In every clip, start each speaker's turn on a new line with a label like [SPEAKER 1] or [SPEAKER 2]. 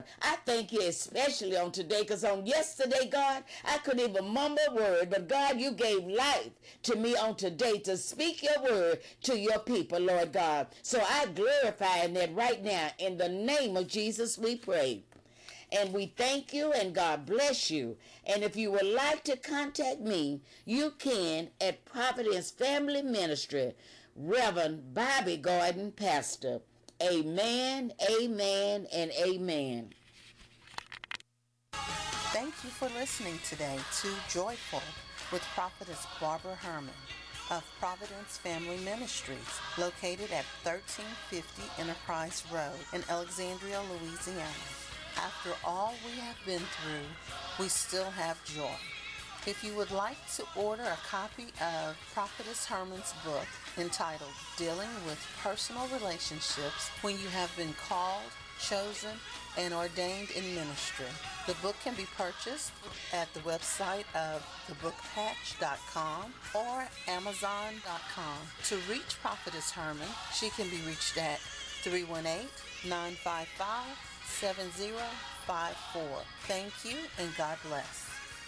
[SPEAKER 1] I thank you especially on today because on yesterday, God, I couldn't even mumble a word. But God, you gave life to me on today to speak your word to your people, Lord God. So I glorify in that right now. In the name of Jesus, we pray. And we thank you and God bless you. And if you would like to contact me, you can at Providence Family Ministry, Reverend Bobby Gordon, Pastor. Amen, amen, and amen.
[SPEAKER 2] Thank you for listening today to Joyful with Prophetess Barbara Herman of Providence Family Ministries, located at 1350 Enterprise Road in Alexandria, Louisiana. After all we have been through, we still have joy. If you would like to order a copy of Prophetess Herman's book entitled Dealing with Personal Relationships When You Have Been Called, Chosen, and Ordained in Ministry, the book can be purchased at the website of thebookpatch.com or amazon.com. To reach Prophetess Herman, she can be reached at 318-955-7054. Thank you and God bless.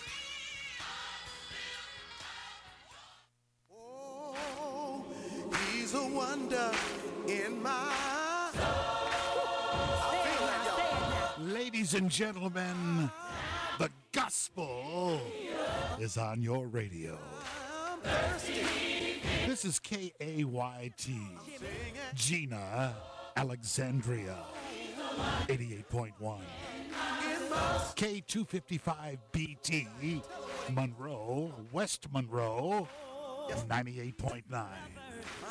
[SPEAKER 3] Oh, he's a wonder in my
[SPEAKER 4] Ladies and gentlemen, the gospel is on your radio. This is KAYT, Gina, Alexandria, 88.1. K255BT, Monroe, West Monroe, 98.9.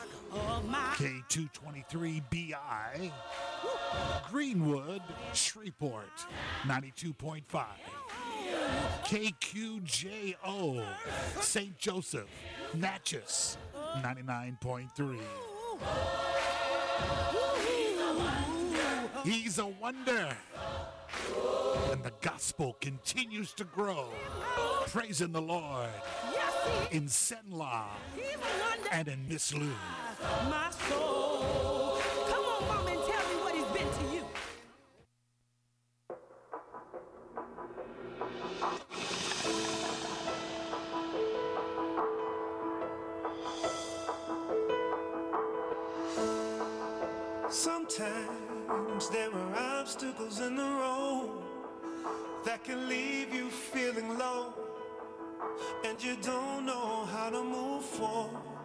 [SPEAKER 4] K223BI, Greenwood, Shreveport, 92.5. KQJO, St. Joseph, Natchez, 99.3. He's a wonder. And the gospel continues to grow. Praising the Lord in Senla and in Miss Lou.
[SPEAKER 5] My soul. Come on, mom, and tell me what he's been to you.
[SPEAKER 3] Sometimes there are obstacles in the road that can leave you feeling low, and you don't know how to move forward.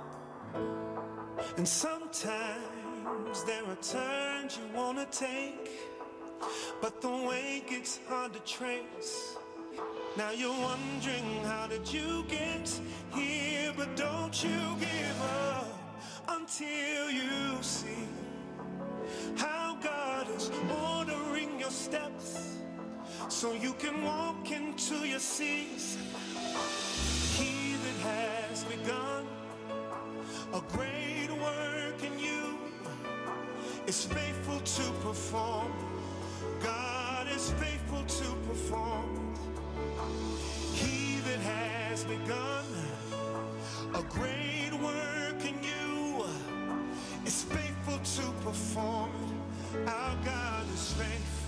[SPEAKER 3] And sometimes there are turns you wanna take, but the way gets hard to trace. Now you're wondering, how did you get here? But don't you give up until you see how God is ordering your steps, so you can walk into your seas. He that has begun a great work in you is faithful to perform. God is faithful to perform. He that has begun a great work in you is faithful to perform. Our God is faithful.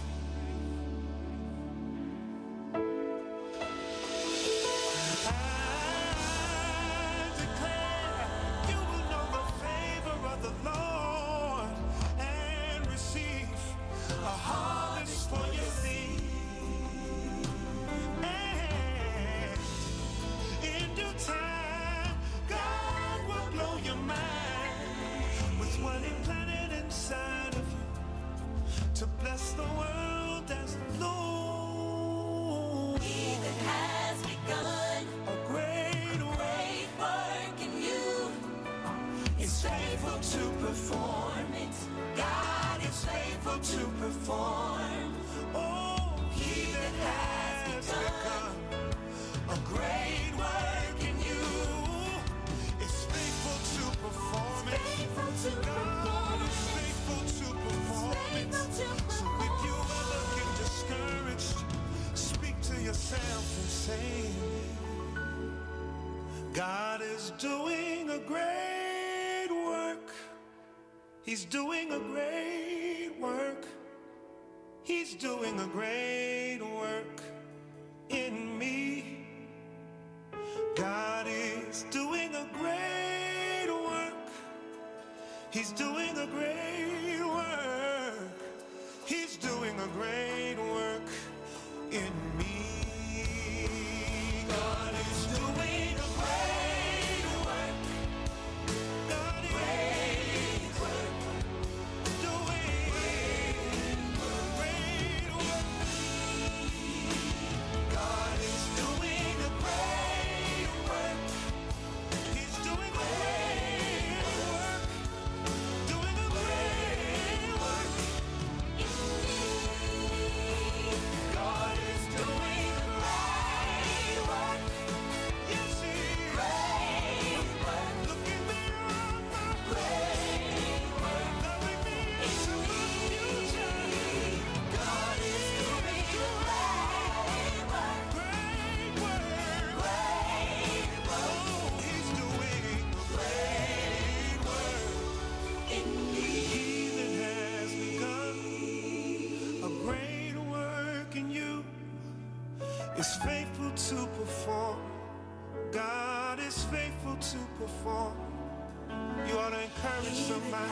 [SPEAKER 3] The Lord and receive a harvest for your seed. And in due time, God will blow your mind with what He planted inside of you to bless the world as a Lord.
[SPEAKER 6] He that has begun
[SPEAKER 3] a great
[SPEAKER 6] work in you is faithful to perform it. God is faithful to perform.
[SPEAKER 3] Oh, He that has begun a great work in you is faithful to perform it. God is faithful to perform it. So if you ever get discouraged, speak to yourself and say, God is doing a great work. He's doing a great work. He's doing a great work in me. God is doing a great work. He's doing a great work. He's doing a great work in me. God is doing a great work. God is doing great work. God is doing a great work. He's doing a great work. Doing a great work in me. God is doing a great work. Yes, He is. Great work. Looking beyond my great work. Loving me into my future. God is doing a great work. Great work. Great work. Oh, He's doing a great work in me. He that has begun a great work in you is faithful to perform. God is faithful to perform. You ought to encourage somebody.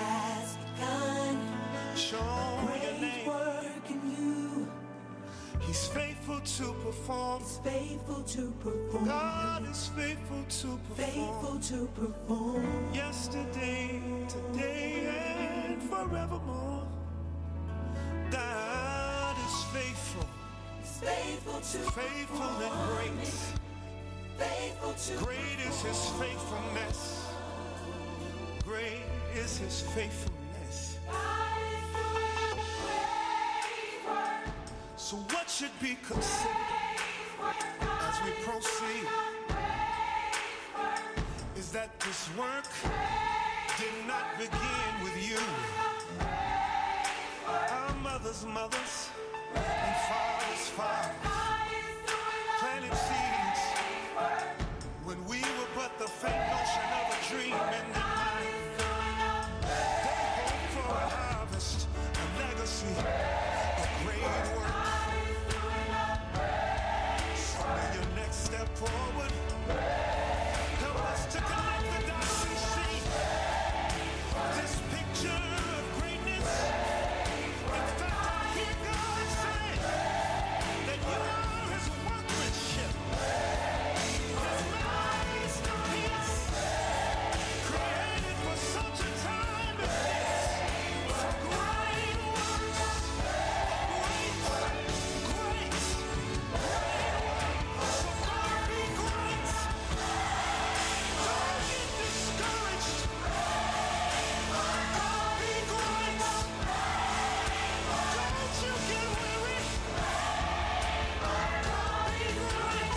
[SPEAKER 3] Show your name.
[SPEAKER 6] Work in you,
[SPEAKER 3] He's faithful to perform.
[SPEAKER 6] faithful to perform,
[SPEAKER 3] God is faithful to
[SPEAKER 6] faithful
[SPEAKER 3] perform.
[SPEAKER 6] to perform.
[SPEAKER 3] Yesterday, today, and forevermore. God is faithful.
[SPEAKER 6] Faithful to
[SPEAKER 3] Faithful and great.
[SPEAKER 6] faithful to
[SPEAKER 3] Great is His faithfulness. Great is His faithfulness. So what should be considered as we proceed is that this work did not begin with you. Our mothers' mothers and fathers' fathers planted seeds when we were but the faint notion of a dream in their mind. They hoped for a harvest, a legacy, a great work. So in your next step forward, help us to connect the dots and see this picture of greatness. In fact, I hear God say that you are His workmanship, His masterpiece, created for such a time as this. For great works, great, great, so God be great. Don't get discouraged. God be great. Don't you get weary. God be great.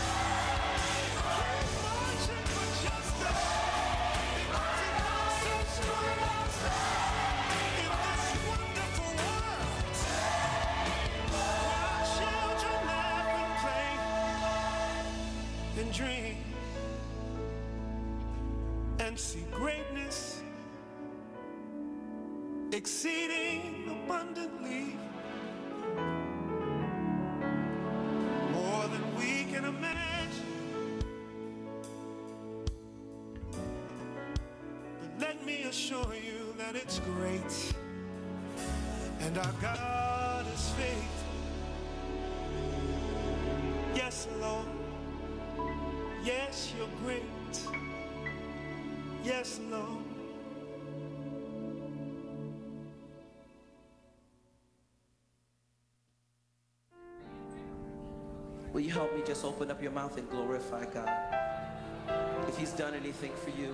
[SPEAKER 3] Keep marching for justice because He loves us great. In this wonderful world where our children laugh and play and dream and see greatness exceeding abundantly more than we can imagine. But let me assure you that it's great, and our God is faithful. Yes, Lord. Yes, you're great. Yes, Lord.
[SPEAKER 7] Will you help me just open up your mouth and glorify God? If He's done anything for you.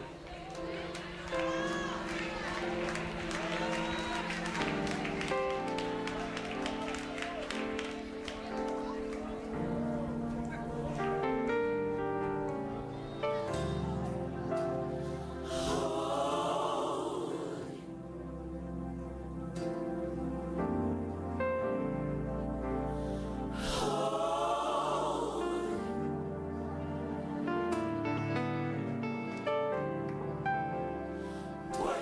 [SPEAKER 6] work.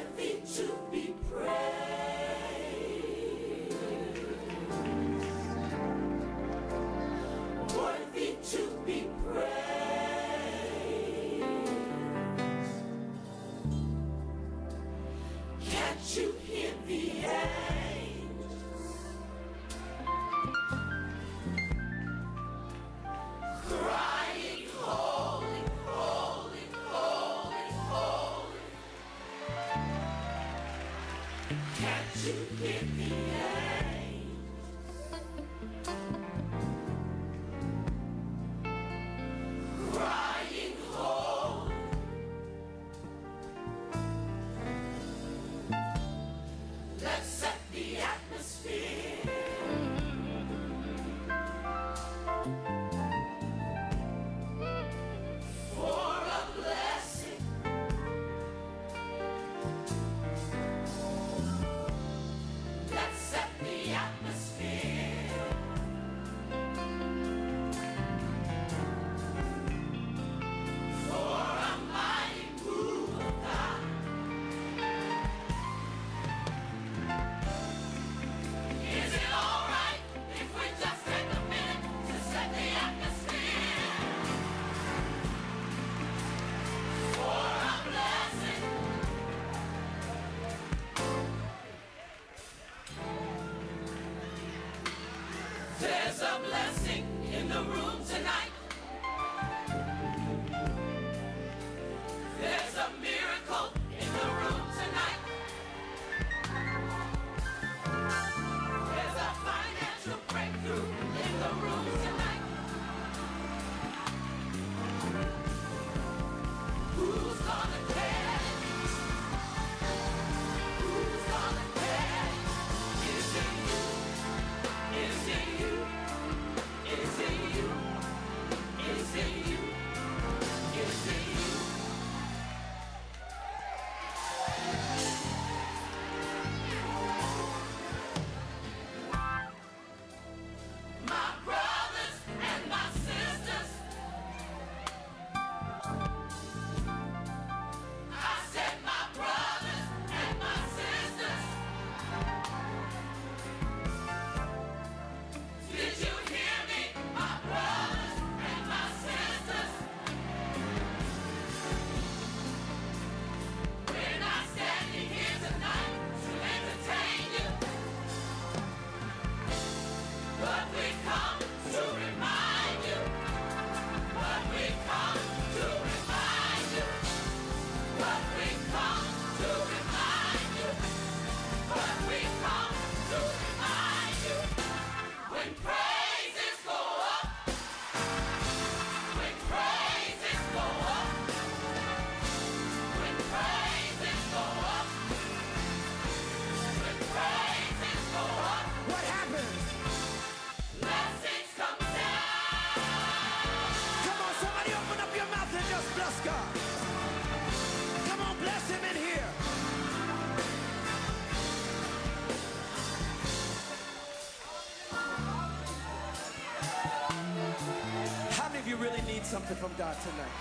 [SPEAKER 6] There's a blessing in the room tonight. There's a miracle in the room tonight. There's a financial breakthrough in the room tonight. Who's gonna get it? Who's gonna get it? Is it you? Is it you? Is it you? Is it you? Is it you? My brothers and my sisters, I said my brothers and my sisters, did you hear me? My brothers and my sisters, we're not standing here tonight to entertain you, but we come to remind you, but we come to remind you, but we come to remind you, but we come to remind you, when praises go up, when praises go up, when praises go up, when praises go up,
[SPEAKER 5] What happens?
[SPEAKER 6] blessings come down.
[SPEAKER 5] Come on, somebody open up your mouth and just bless God. Come on, bless him in here. How many of you really need something from God tonight?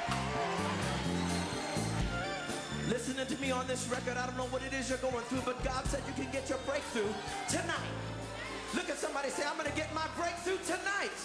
[SPEAKER 5] Listening to me on this record, I don't know what it is you're going through, but God said you can get your breakthrough tonight. Look at somebody, say, I'm going to get my breakthrough tonight.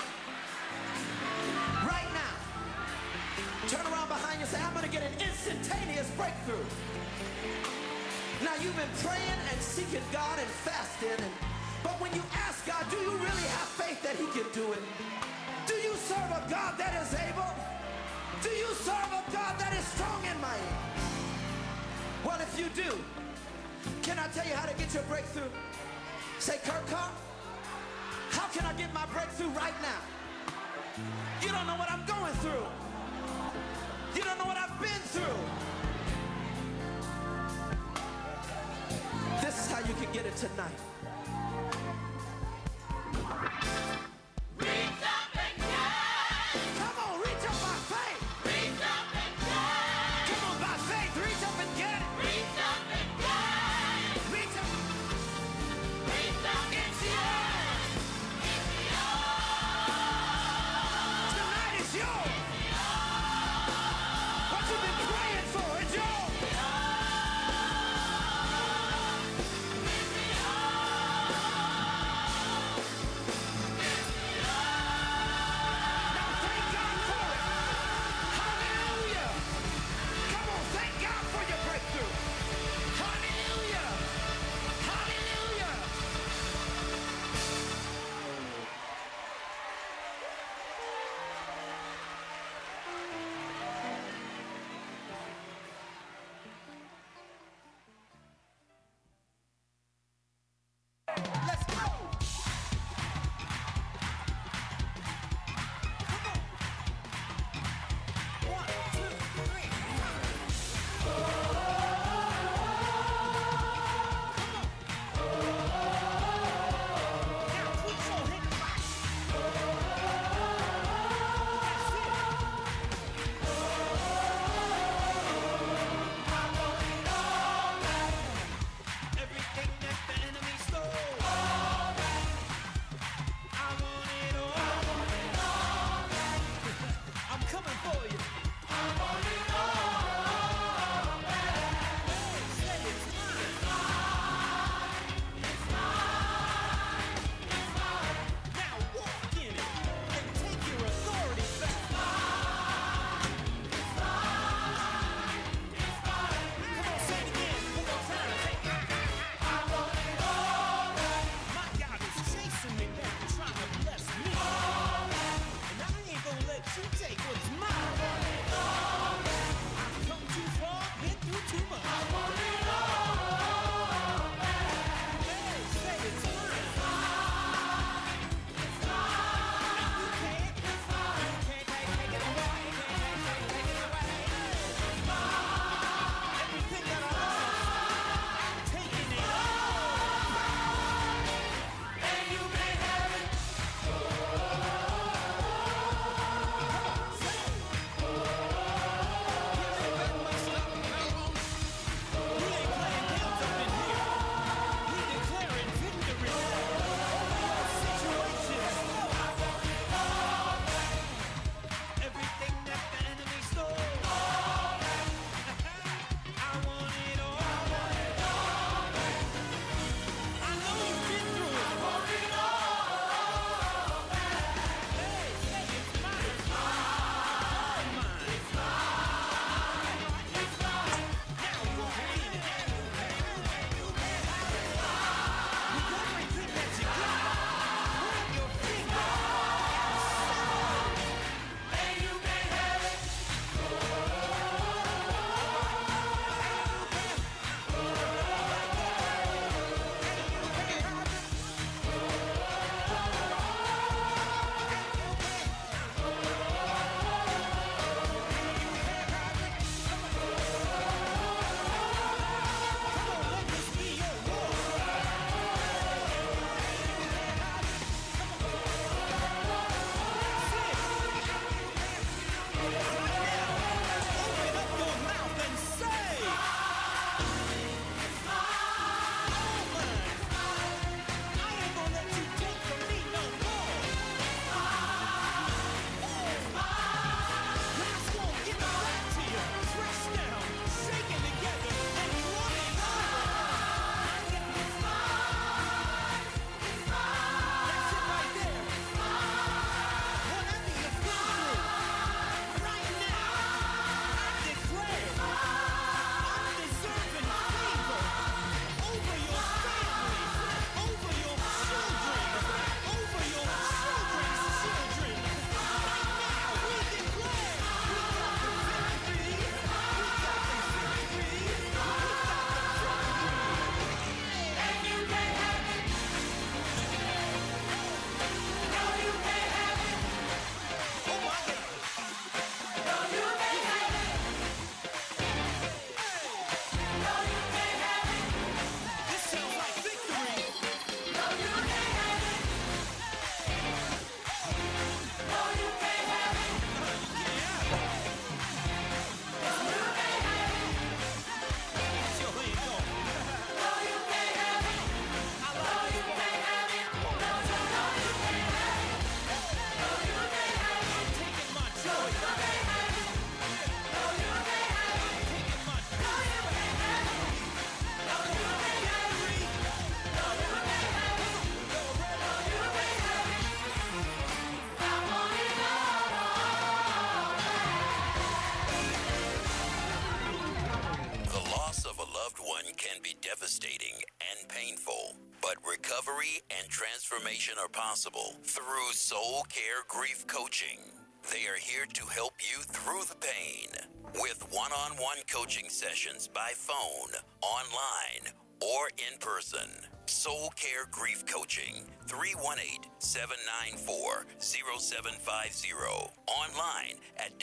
[SPEAKER 5] Right now. Turn around behind you and say, I'm going to get an instantaneous breakthrough. Now, you've been praying and seeking God and fasting, but when you ask God, do you really have faith that he can do it? Do you serve a God that is able? Do you serve a God that is strong and mighty? Well, if you do, can I tell you how to get your breakthrough? Say, Kurt Carr, how can I get my breakthrough right now? You don't know what I'm going through. You don't know what I've been through. This is how you can get it tonight.
[SPEAKER 6] Reach up and get it.
[SPEAKER 5] Come on, reach up by faith.
[SPEAKER 6] Reach up and get it.
[SPEAKER 5] Come on, by faith, reach up and get it.
[SPEAKER 6] Reach up and get it.
[SPEAKER 5] Reach up.
[SPEAKER 6] Reach up and
[SPEAKER 5] It's
[SPEAKER 6] get
[SPEAKER 5] yours.
[SPEAKER 6] it. It's yours.
[SPEAKER 5] Tonight is yours. What you've been praying for, it's yours.
[SPEAKER 6] It's yours.
[SPEAKER 8] restoration are possible through Soul Care Grief Coaching. They are here to help you through the pain with one-on-one coaching sessions by phone, online, or in person. Soul Care Grief Coaching, 318-794-0750. Online at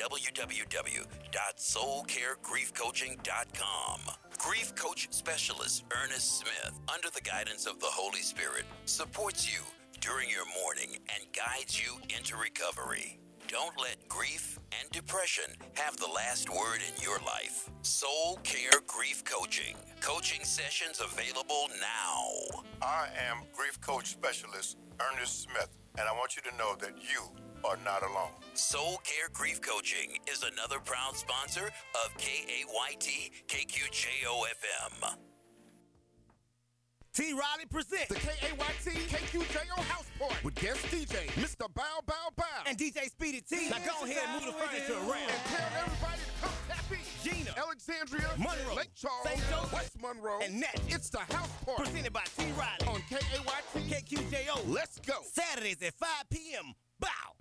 [SPEAKER 8] www.soulcaregriefcoaching.com. Grief Coach Specialist Ernest Smith, under the guidance of the Holy Spirit, supports you during your mourning and guides you into recovery. Don't let grief and depression have the last word in your life. Soul Care Grief Coaching. Coaching sessions available now.
[SPEAKER 9] I am Grief Coach Specialist Ernest Smith, and I want you to know that you are not alone.
[SPEAKER 8] Soul Care Grief Coaching is another proud sponsor of KAYT KQJO FM.
[SPEAKER 10] T. Riley presents the KAYT KQJO House Party with guest DJ Mr. Bow Bow Bow and DJ Speedy T. Now go ahead and move the furniture around and tell everybody to come tap in. Gina, Alexandria, Monroe, Lake Charles, St. Joseph, West Monroe, and Nat. It's the House Party presented by T. Riley on KAYT KQJO. Let's go. Saturdays at 5 p.m. Bow.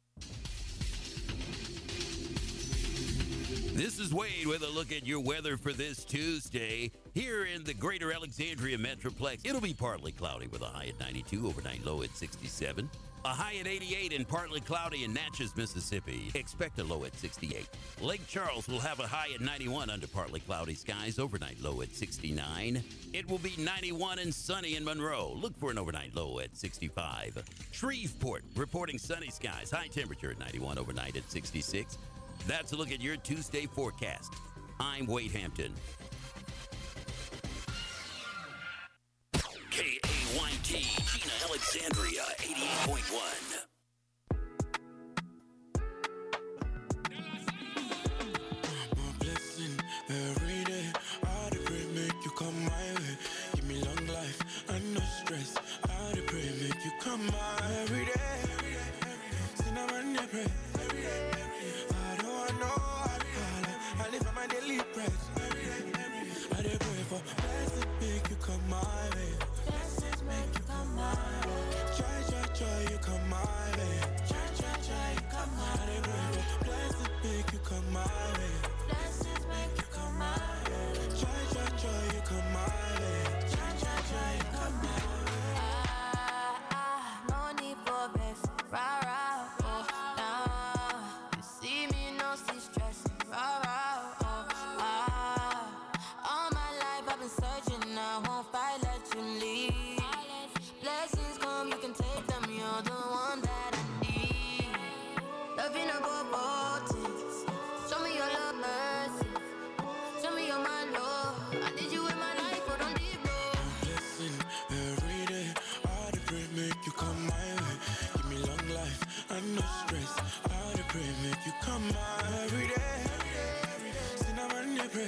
[SPEAKER 8] This is Wade with a look at your weather for this Tuesday. Here in the greater Alexandria Metroplex, it'll be partly cloudy with a high at 92, overnight low at 67. A high at 88 and partly cloudy in Natchez, Mississippi. Expect a low at 68. Lake Charles will have a high at 91 under partly cloudy skies, overnight low at 69. It will be 91 and sunny in Monroe. Look for an overnight low at 65. Shreveport reporting sunny skies, high temperature at 91, overnight at 66. That's a look at your Tuesday forecast. I'm Wade Hampton. KAYT, Gina, Alexandria, 88.1.
[SPEAKER 3] My blessing every day. I pray make you come my way. Give me long life and no stress. I pray make you come my way every day. Sin I pray. I live on my daily bread. I pray for blessings make you come my way. Blessings make you come my way. Joy, you come my way. Joy, you come my way. I pray for blessings make you come my way. Blessings make you come my way. Joy, you come my way. Joy, you come my way.
[SPEAKER 11] No need for vex. Rah, rah, oh, nah. You see me, no see stress. Rah, rah. Searching, I won't fight, let you leave. Blessings come, you can take them. You're the one that I need. Loving above all things. Show me your love, mercy. Show me your my love. I need you in my life, but don't leave me.
[SPEAKER 3] Blessing every day. I pray make you come my way. Give me long life and no stress. I pray make you come my way every day. Sin I pray.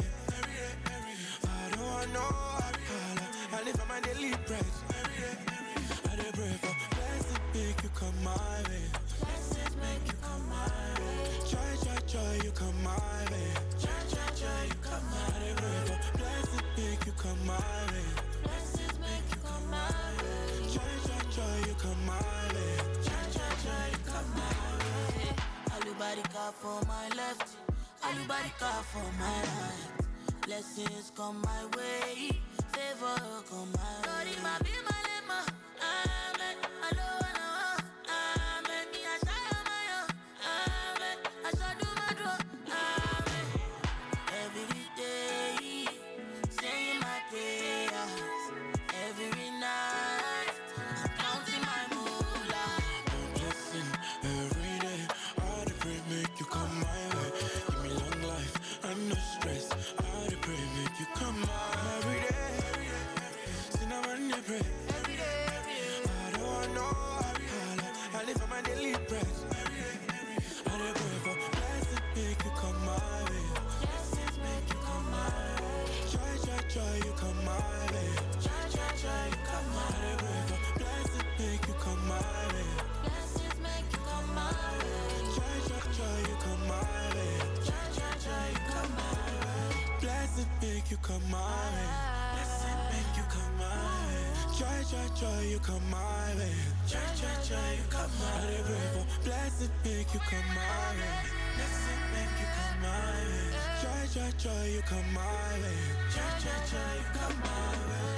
[SPEAKER 3] I live on my daily bread. I pray for blessings make you come my way. Blessings make you come my way. Joy, you come my way. Joy, you come my way. I pray for blessings make you come my way. Blessings make you come my way. Joy, you come my way. Joy, you come my way.
[SPEAKER 11] Alubarika for my left, alubarika for my right. Blessings come my way, favor come my way. Amen. Amen. Me I shall my amen. I shall do my draw. Amen. Every day, saying my prayers. Every night, counting my moolah.
[SPEAKER 3] Blessing every day. I pray make you come my way. Give me long life and no stress. Make you come out every day. Sin I pray. Every day. I don't know. I live on my daily bread. I pray for blessings make you come my way. Blessings make you come my way. Joy, you come my way. Joy, you come my way. I pray for blessings make you come my way. Blessings make you come my way. Joy, you come my way. Joy, you come my way. Blessings make you come my way. Blessings make you come my way. Joy, you come my way. Joy, you come my way. I'm grateful, blessed make you come my way. Blessed make you come my way. Joy, you come my way. Joy, you come my way.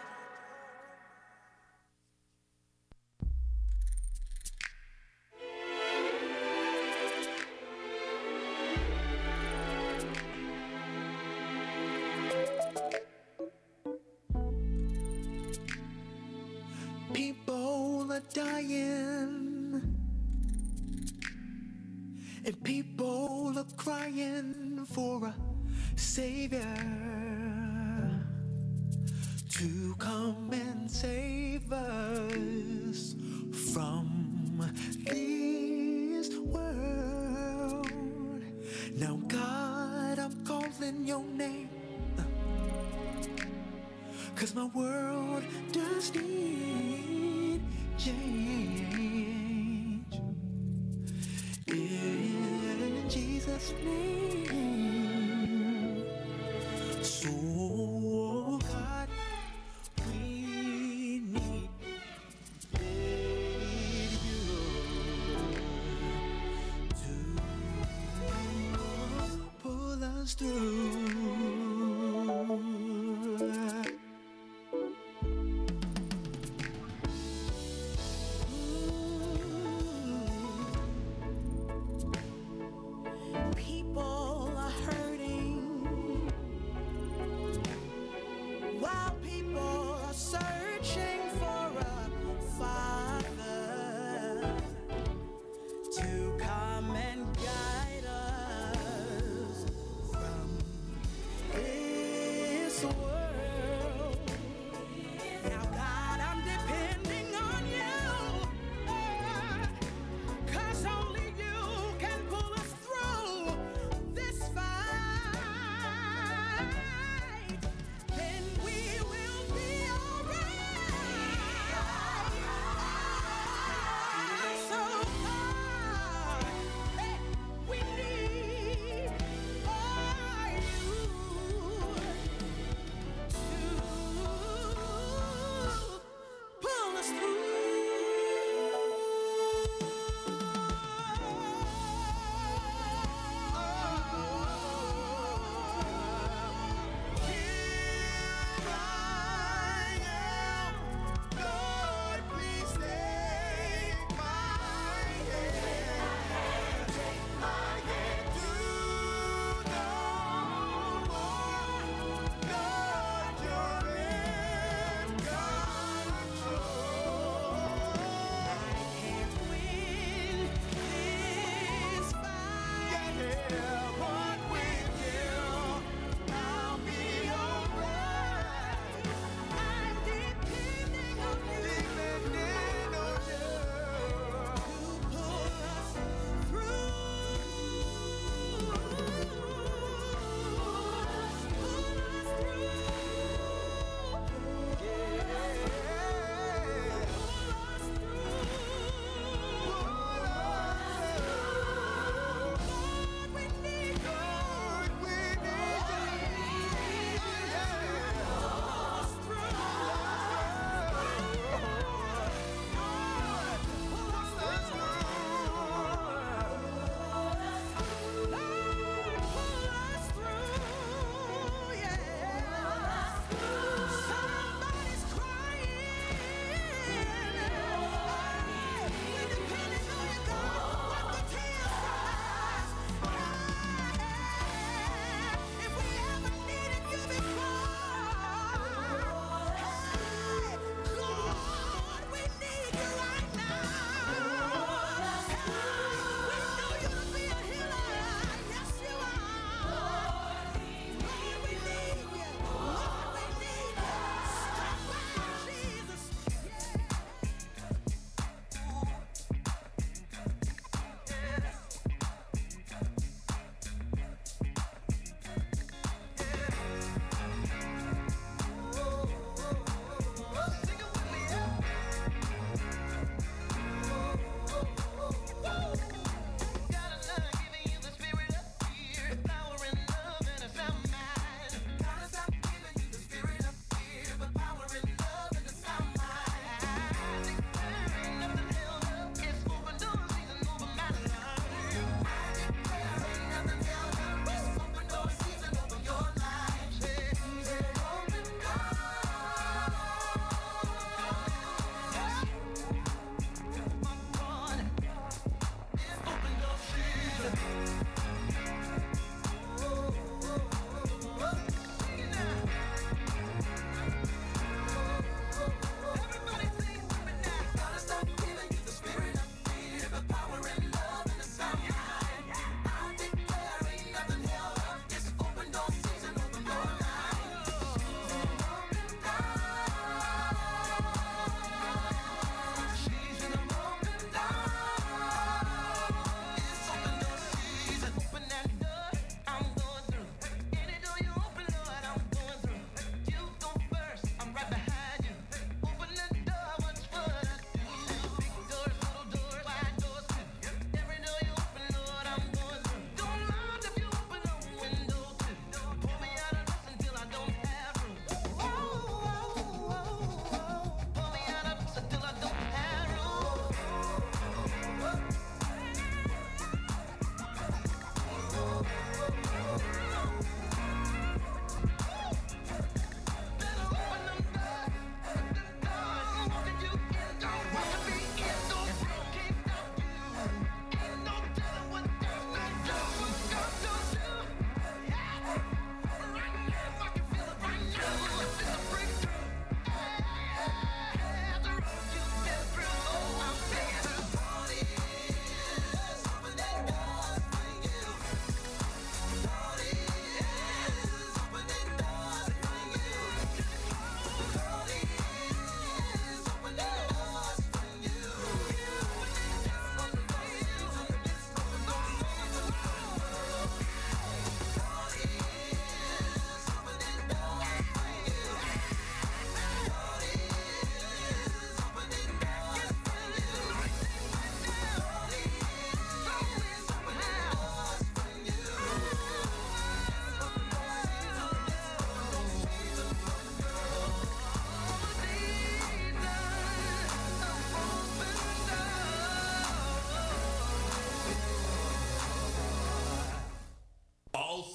[SPEAKER 3] People are dying, and people are crying for a savior to come and save us from this world. Now, God, I'm calling your name, 'cause my world does need change. In Jesus' name. So, God, we need you to pull us through. People are hurting while people are searching for a father to come and guide us from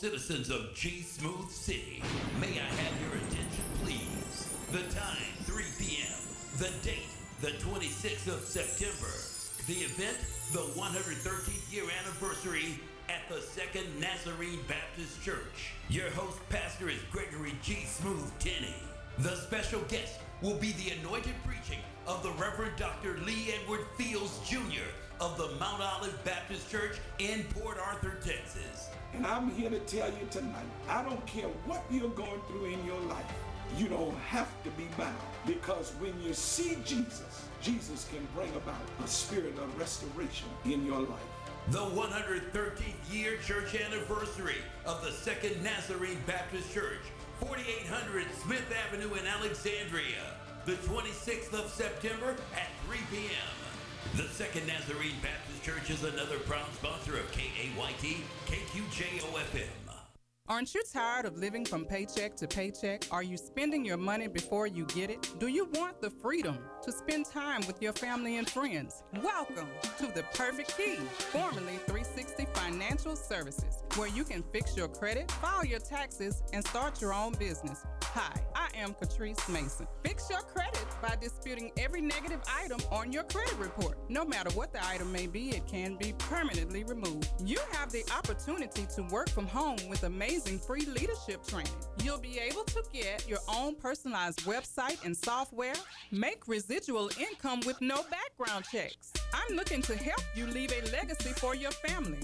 [SPEAKER 8] citizens of G Smooth City, may I have your attention, please? The time, 3 p.m. The date, the 26th of September. The event, the 113th year anniversary at the Second Nazarene Baptist Church. Your host pastor is Gregory G. Smooth Tenney. The special guest will be the anointed preaching of the Reverend Dr. Lee Edward Fields Jr. of the Mount Olive Baptist Church in Port Arthur, Texas.
[SPEAKER 12] And I'm here to tell you tonight, I don't care what you're going through in your life. You don't have to be bound, because when you see Jesus, Jesus can bring about a spirit of restoration in your life.
[SPEAKER 8] The 113th year church anniversary of the Second Nazarene Baptist Church, 4800 Smith Avenue in Alexandria, the 26th of September at 3 p.m. The Second Nazarene Baptist Church is another proud sponsor of KAYT, KQJO-FM.
[SPEAKER 13] Aren't you tired of living from paycheck to paycheck? Are you spending your money before you get it? Do you want the freedom to spend time with your family and friends? Welcome to The Perfect Key, formerly 360 Financial Services, where you can fix your credit, file your taxes, and start your own business. Hi, I am Catrice Mason. Fix your credit by disputing every negative item on your credit report. No matter what the item may be, it can be permanently removed. You have the opportunity to work from home with amazing free leadership training. You'll be able to get your own personalized website and software, make residual income with no background checks. I'm looking to help you leave a legacy for your family.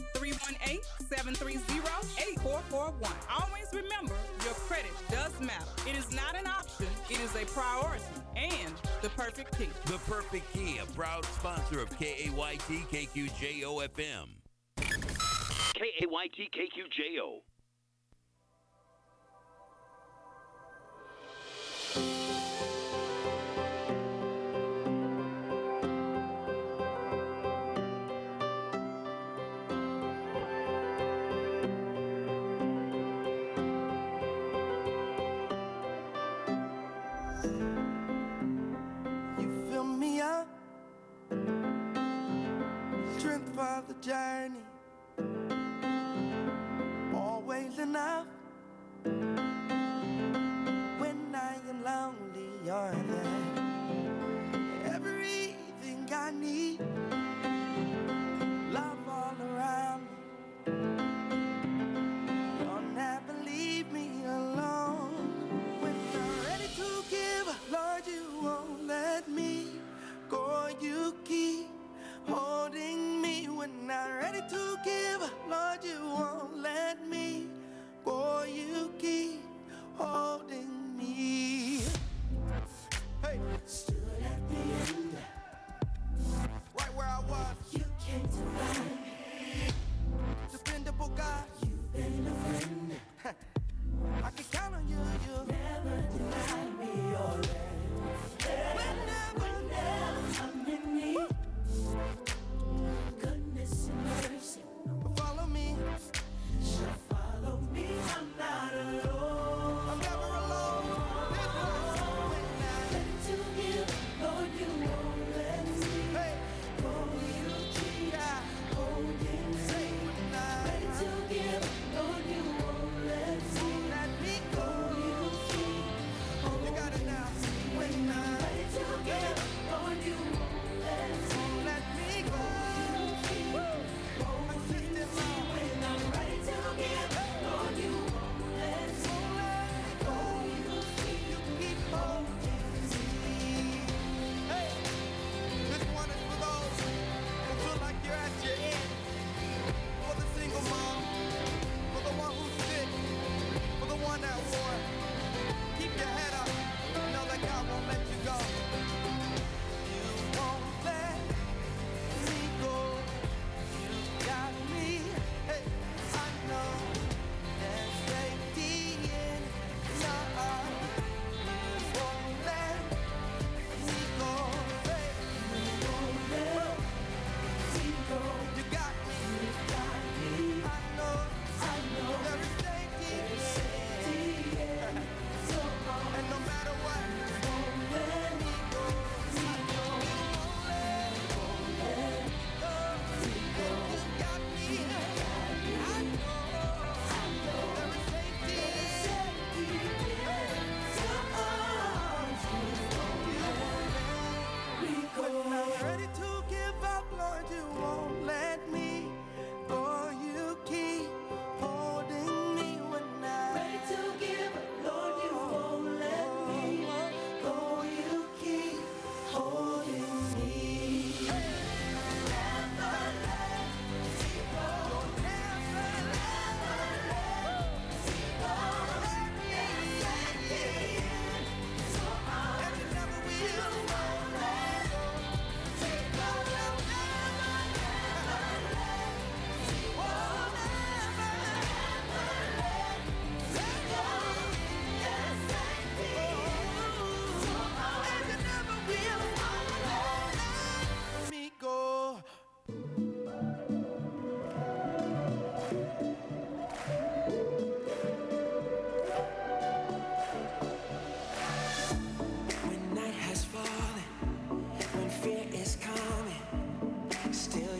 [SPEAKER 13] 318-730-8441. Always remember, your credit does matter. It is not an option, it is a priority. And The Perfect Key.
[SPEAKER 8] The Perfect Key, a proud sponsor of KAYT KQJO-FM. KAYT KQJO.
[SPEAKER 14] Strength for the journey, always enough. When I am lonely, you're there. Everything I need, love all around me. You'll never leave me alone. When I'm ready to give, Lord, you won't let me go. You keep holding me when I'm ready to give. Lord, you won't let me go. You keep holding me. Hey, stood at the end, right where I was. You came to find me. Dependable God, you've been a friend. I can count on you. You never deny me already. Whenever I'm in need, goodness and mercy follow me. Shall follow me. I'm not alone. I'm never alone. When I'm ready to give, Lord, you won't let me. Hey, oh, you keep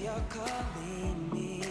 [SPEAKER 5] you're calling me.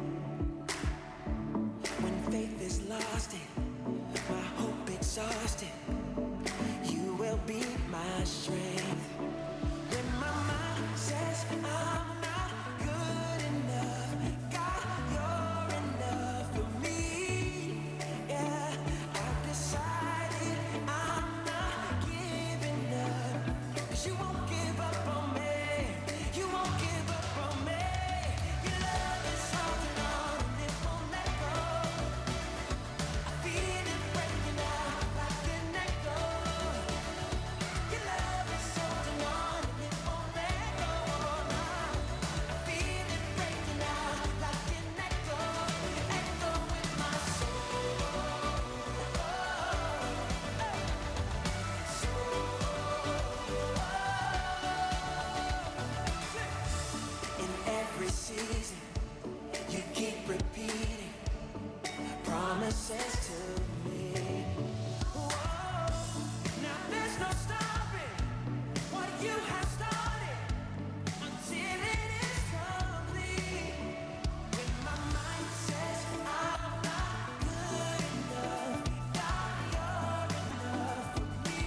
[SPEAKER 5] When faith is lost and my hope exhausted, you will be my strength. When my mind says I'm not good enough, God, you're enough for me. Yeah, I've decided I'm not giving up, 'cause you won't give up on me. You won't give up on me. Your love is holding on and it won't let go. I feel it breaking out like an echo. Your love is holding on and it won't let go. I feel it breaking out like an echo, echo in my soul. In every season, you keep repeating promises to me. Whoa. Now there's no stopping what you have started until it is complete. When my mind says I'm not good enough, God, you're enough for me.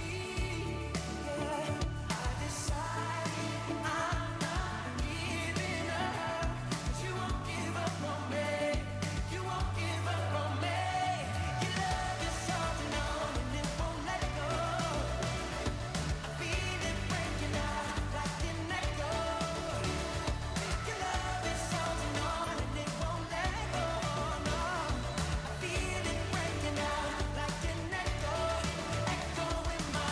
[SPEAKER 5] Yeah, I decided I'm not giving up, 'cause you won't give up on me. You won't give up on me. Your love is holding on and it won't let go. I feel it breaking out like an echo. Your love is holding on and it won't let go. No, I feel it breaking out like an echo, echo in my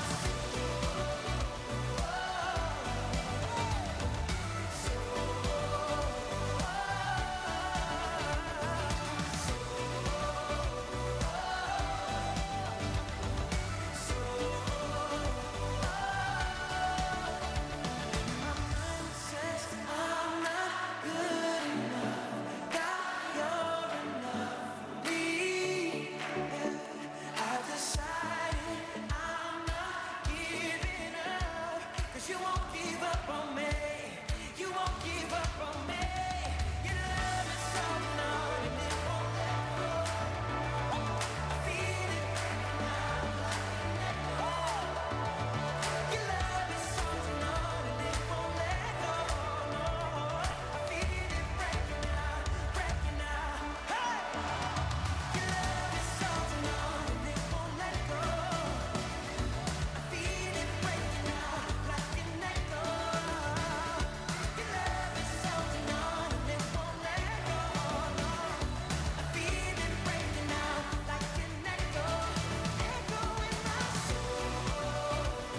[SPEAKER 5] says I'm not good enough. God, you're enough for me. Yeah, I've decided I'm not giving up, 'cause you won't give up on me. You won't give up on me. Your love is holding on and it won't let go. I feel it now like an echo. Your love is holding on and it won't let go. No, I feel it breaking out, breaking out. Hey! Your love is holding on and it won't let go. I feel it breaking out like an echo. Your love is holding on and it won't let go. No, I feel it breaking out like an echo, echo in my soul.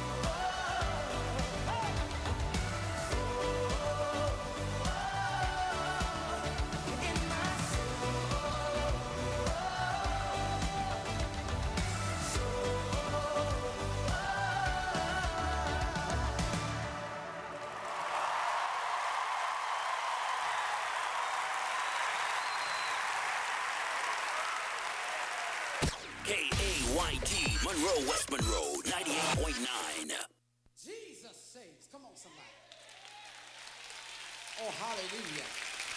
[SPEAKER 5] In my
[SPEAKER 8] KAYT, Monroe, West Monroe, 98.9.
[SPEAKER 15] Jesus saves. Come on, somebody. Oh, hallelujah.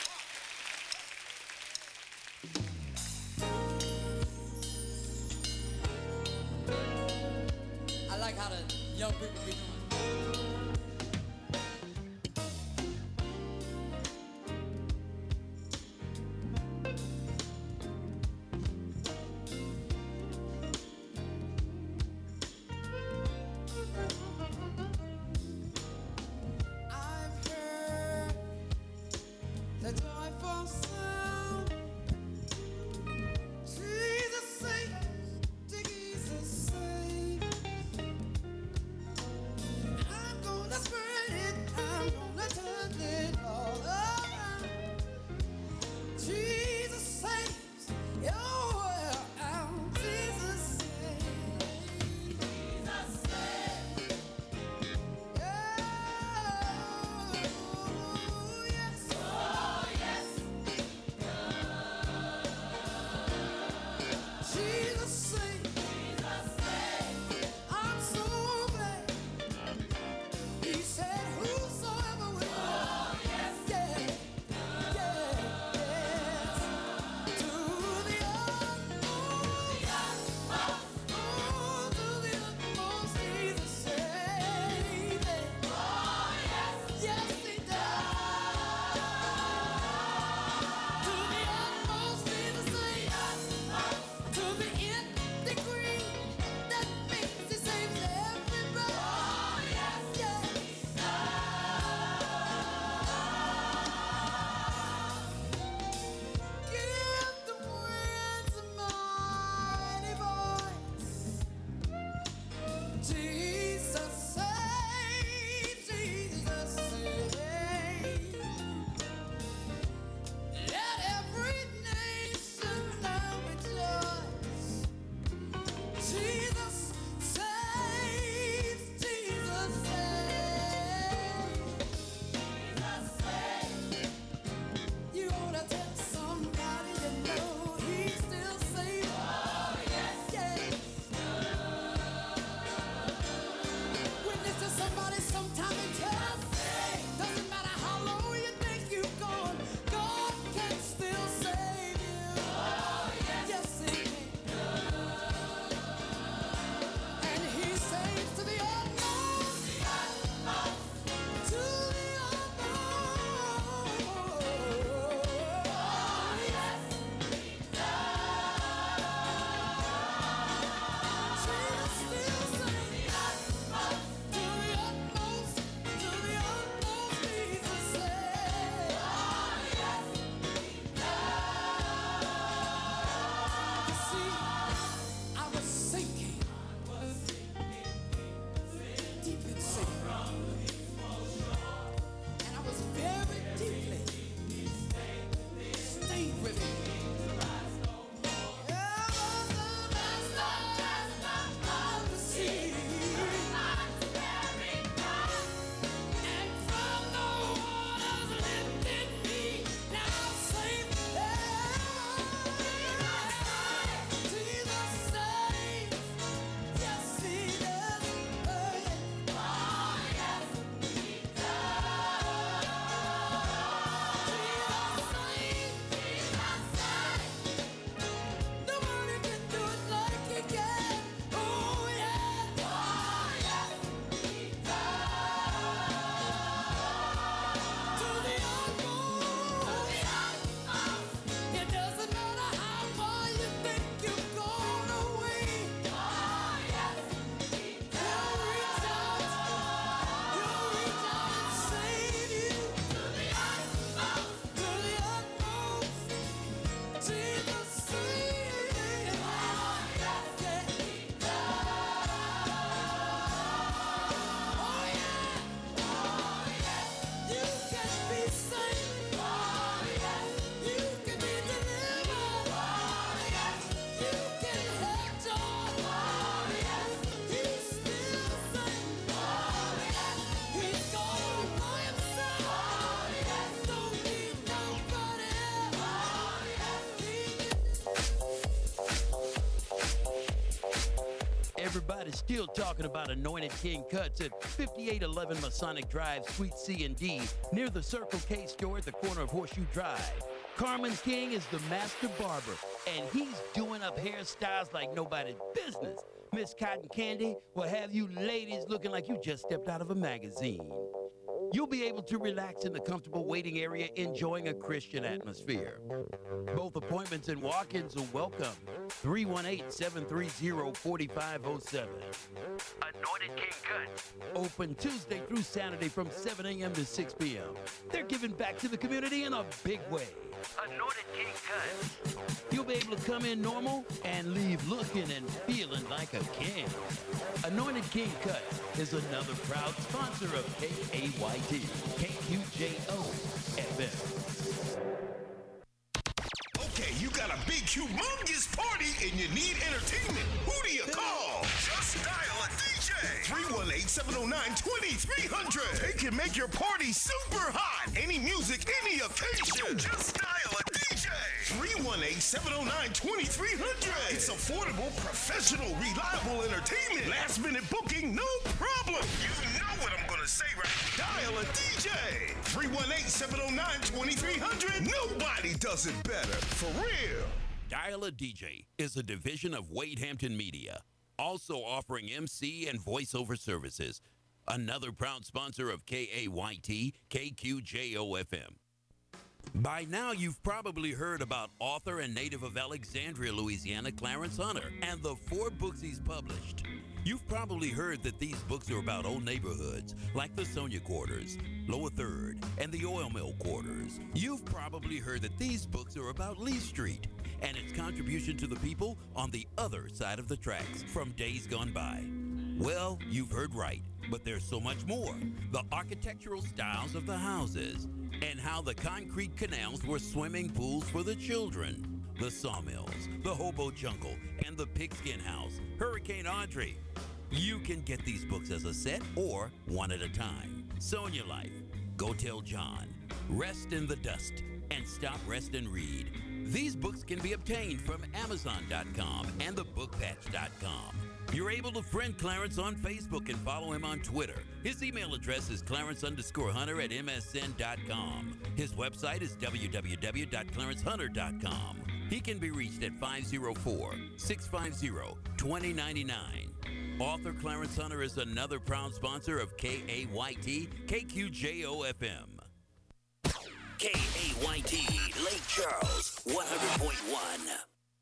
[SPEAKER 15] I like how the young people be doing. I've heard the joyful sound. Jesus saves, Jesus saves.
[SPEAKER 8] Everybody's still talking about Anointed King Cuts at 5811 Masonic Drive, Suite C and D, near the Circle K store at the corner of Horseshoe Drive. Carmen King is the master barber, and he's doing up hairstyles like nobody's business. Miss Cotton Candy will have you ladies looking like you just stepped out of a magazine. You'll be able to relax in the comfortable waiting area, enjoying a Christian atmosphere. Both appointments and walk-ins are welcome. 318-730-4507. Anointed King Cuts. Open Tuesday through Saturday from 7 a.m. to 6 p.m. They're giving back to the community in a big way. Anointed King Cuts. You'll be able to come in normal and leave looking and feeling like a king. Anointed King Cuts is another proud sponsor of KAYT, KQJO FM.
[SPEAKER 16] Okay, you got a big, humongous party and you need entertainment. Who do you call? Just dial a DJ. 318-709-2300. They can make your party super hot. Any music, any occasion. Just dial a DJ. 318-709-2300. It's affordable, professional, reliable entertainment. Last minute booking, no problem. You know what I'm going to say, right? Dial a DJ. 318-709-2300. Nobody does it better. For real.
[SPEAKER 8] Dial a DJ is a division of Wade Hampton Media, also offering MC and voiceover services. Another proud sponsor of KAYT, KQJO FM. By now, you've probably heard about author and native of Alexandria, Louisiana, Clarence Hunter, and the 4 books he's published. You've probably heard that these books are about old neighborhoods like the Sonia Quarters, Lower Third, and the Oil Mill Quarters. You've probably heard that these books are about Lee Street and its contribution to the people on the other side of the tracks from days gone by. Well, you've heard right, but there's so much more. The architectural styles of the houses and how the concrete canals were swimming pools for the children. The sawmills, the hobo jungle, and the pigskin house, Hurricane Audrey. You can get these books as a set or one at a time. Sonia Life, Go Tell John, Rest in the Dust, and Stop, Rest, and Read. These books can be obtained from Amazon.com and thebookpatch.com. You're able to friend Clarence on Facebook and follow him on Twitter. His email address is clarence_hunter@msn.com. His website is www.clarencehunter.com. He can be reached at 504-650-2099. Author Clarence Hunter is another proud sponsor of KAYT, KQJO FM.
[SPEAKER 17] KAYT, Lake Charles, 100.1.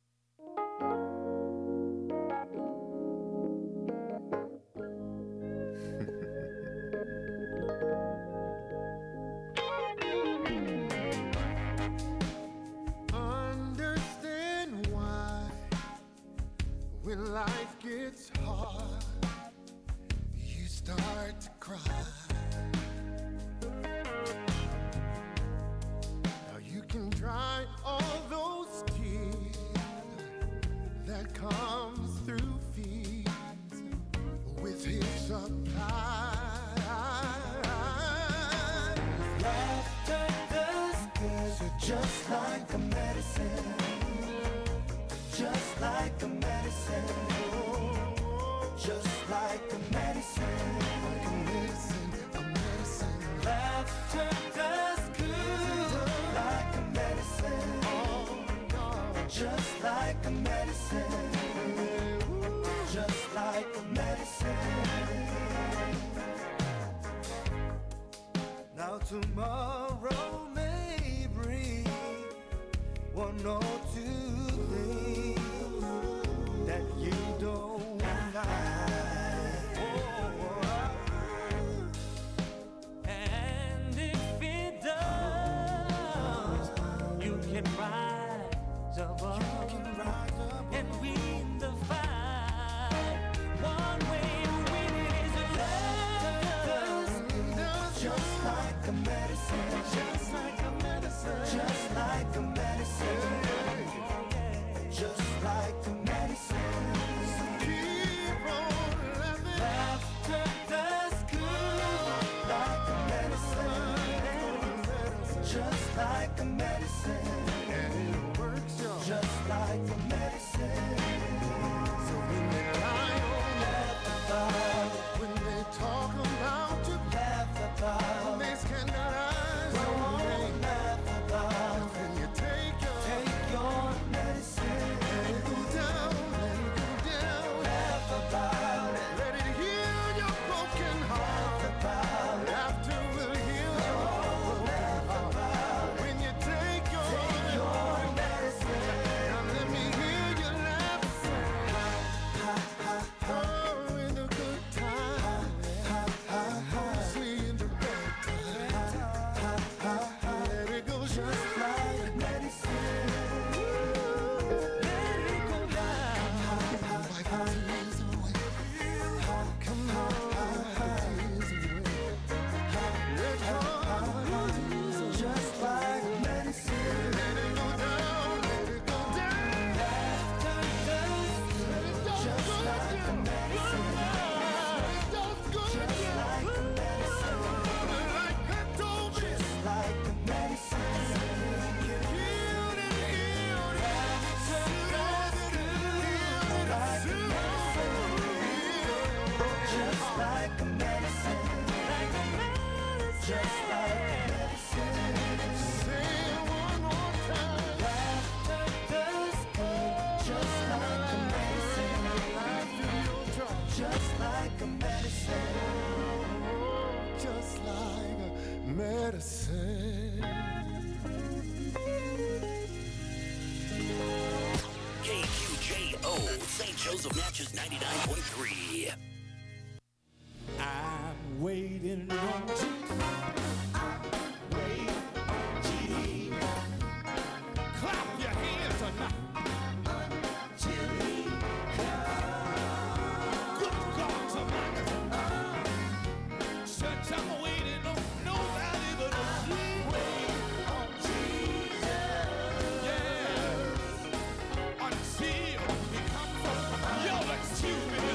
[SPEAKER 15] Understand why when life gets hard, you start to cry. Now you can dry all those tears that comes through feet with his supply. Laughter does good, so just like a medicine, just like a medicine, just like a medicine, like a medicine, a medicine. Laughter does good, like a medicine, just like a medicine, just like a medicine. Now tomorrow may bring one or two things that you don't like. And if it does, you can rise above and win the fight. One way to win it is love. Just like a medicine, just like a medicine, just like a medicine, just like a medicine. Keep on laughing. Laughter does good, like a medicine, just like a medicine, and it works, just like a medicine. So when you lie on like a medicine. Just like a medicine. Say it one more time. Laughter does good. Just like a medicine. Just like a medicine. Just like a medicine.
[SPEAKER 17] KQJO, St. Joseph Natchez 99.3.
[SPEAKER 15] I'm waiting on Jesus. I'm waiting on Jesus. Clap your hands tonight. Until he comes. Good God tonight. Church, I'm waiting on nobody but you. I'm waiting on Jesus. Yeah. Until he comes. Yo, excuse me.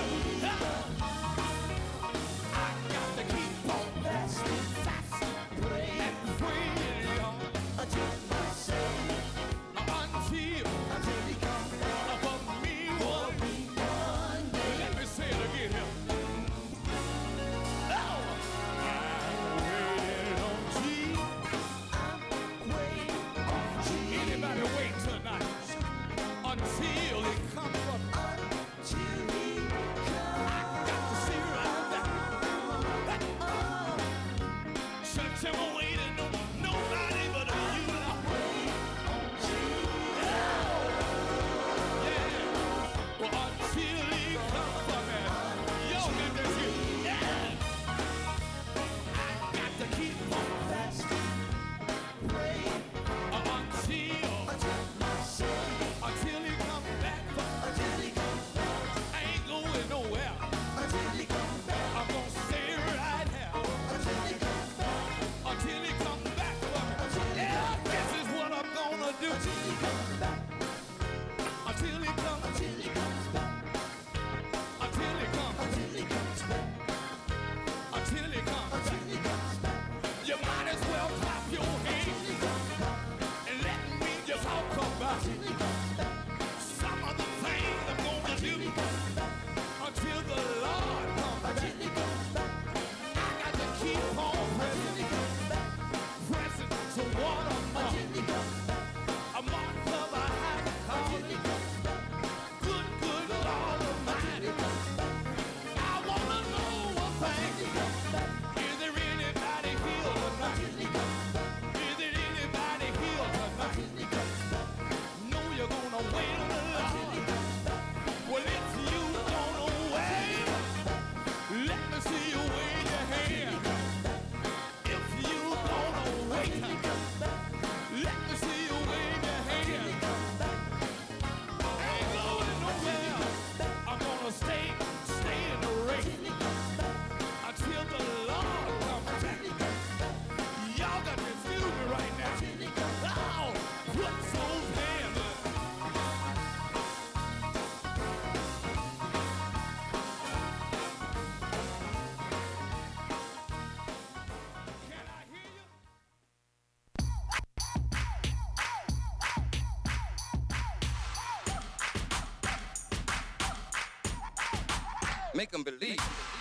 [SPEAKER 18] Make them believe.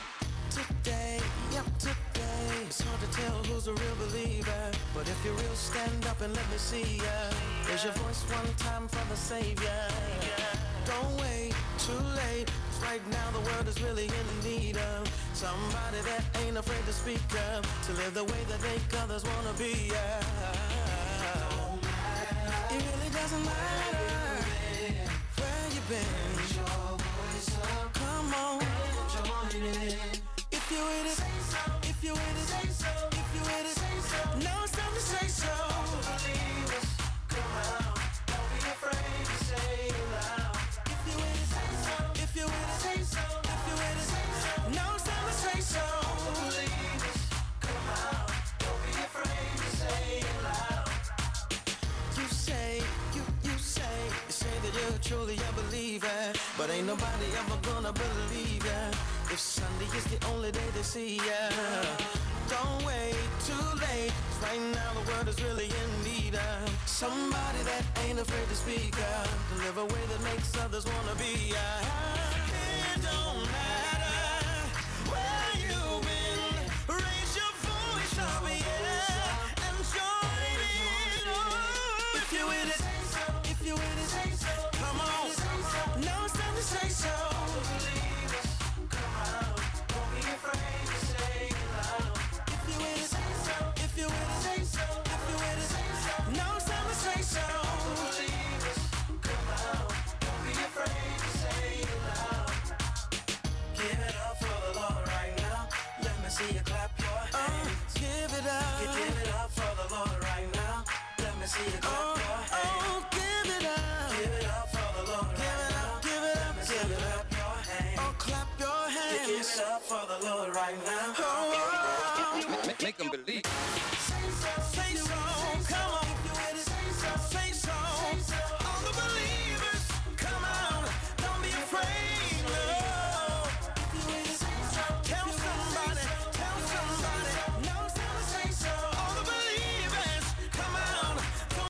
[SPEAKER 5] Today, yep, today. It's hard to tell who's a real believer. But if you're real, stand up and let me see ya. Raise your voice one time for the Savior. Don't wait, too late. 'Cause right now the world is really in need of somebody that ain't afraid to speak up, to live the way that make others wanna be. It really doesn't matter where you've been. Raise your voice up. Come on. Join in. If you with it, say so. If you with it, say so. If you with it, say so. Now it's time to say so. Believers, come out. Don't be afraid to say it loud. If you with it, say so. If you with it, say so. If you with it, say so. Now it's time to say so. Believers, come out. Don't be afraid to say it loud. You say that you're truly a believer, but ain't nobody ever gonna believe ya if Sunday is the only day they see ya. Don't wait, too late. 'Cause right now the world is really in need of somebody that ain't afraid to speak up, to live a way that makes others wanna be. It don't matter where you
[SPEAKER 14] you with it, say so. Come on. Know it's time to say so. Come out. Don't be afraid to say it loud. If you with it, say so. If you with it, say so. If you with it, say so. Know it's time to say so. Come out. Don't be afraid to say it loud. Give it up for the Lord right now. Let me see you clap your hands. Give it up. You give it up for the Lord right now. Let me see you clap your hands. Give it up. Give it up for the Lord right now. Give it up. Give it up. Clap your hands. Oh, clap your hands. You give it up for the Lord right now.
[SPEAKER 18] Make them believe.